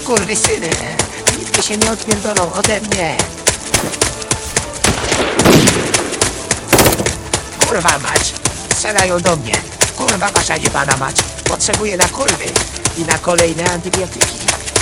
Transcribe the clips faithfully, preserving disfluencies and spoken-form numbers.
Skurwysyny! Nigdy się nie odpierdolą ode mnie! Kurwa mać! Strzelają do mnie! Kurwa wasza jebana mać! Potrzebuję na kurwy! I na kolejne antybiotyki!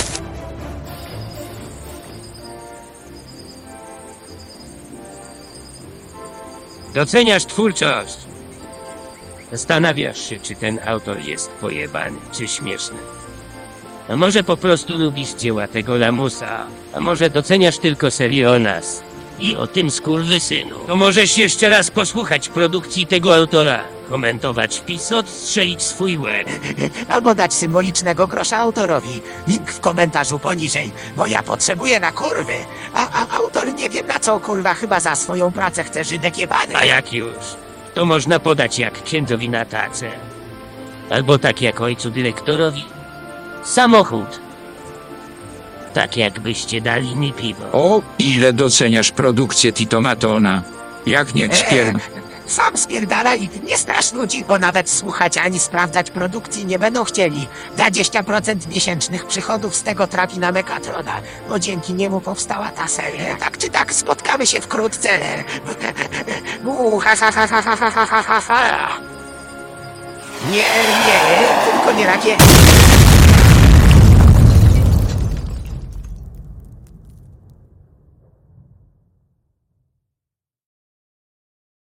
Doceniasz twórczość. Zastanawiasz się, czy ten autor jest pojebany, czy śmieszny. A może po prostu lubisz dzieła tego lamusa, a może doceniasz tylko serię o nas i o tym skurwysynu. To możesz jeszcze raz posłuchać produkcji tego autora, komentować wpis, odstrzelić swój łeb. Albo dać symbolicznego grosza autorowi. Link w komentarzu poniżej, bo ja potrzebuję na kurwy. A, a autor nie wiem na co, kurwa, chyba za swoją pracę chce Żydek jebany. A jak już, to można podać jak księdzowi na tacę. Albo tak jak ojcu dyrektorowi. Samochód. Tak jakbyście dali mi piwo. O, ile doceniasz produkcję Titomatona. Jak nie ćpier... Sam spierdalaj, nie strasz ludzi, bo nawet słuchać ani sprawdzać produkcji nie będą chcieli. dwadzieścia procent miesięcznych przychodów z tego trafi na Mekatrona, bo dzięki niemu powstała ta seria. Tak czy tak, spotkamy się wkrótce. Mu, ha, ha, ha, ha, ha, ha, ha, ha, ha. Nie, nie, tylko nie rakiety.